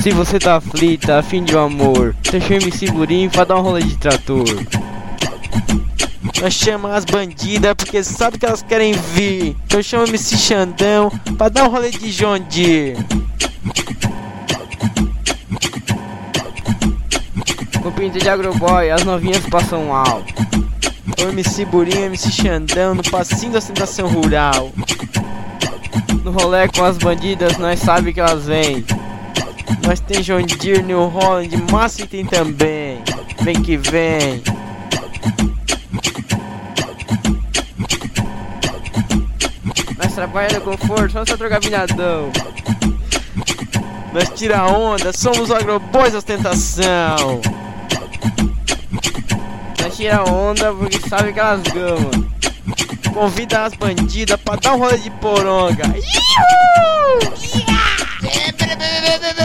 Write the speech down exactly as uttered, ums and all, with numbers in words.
Se você tá aflita, afim de um amor, então chama esse burinho pra dar um rolê de trator. Nós chama as bandidas porque sabe que elas querem vir. Então chama M C Xandão pra dar um rolê de John Deere. No pinto de agroboy, as novinhas passam alto. O M C Burinho, M C Xandão no passinho da ostentação rural. No rolê com as bandidas, nós sabe que elas vêm. Nós tem John Deere, New Holland, massa e tem também. Vem que vem. Nós trabalhamos com força, nós só trocar vinhadão. Nós tira onda, somos o agroboys da ostentação. Nós tira onda porque sabe que elas gamam. Convida as bandidas pra dar um rolê de poronga. Iuuu! Yeah!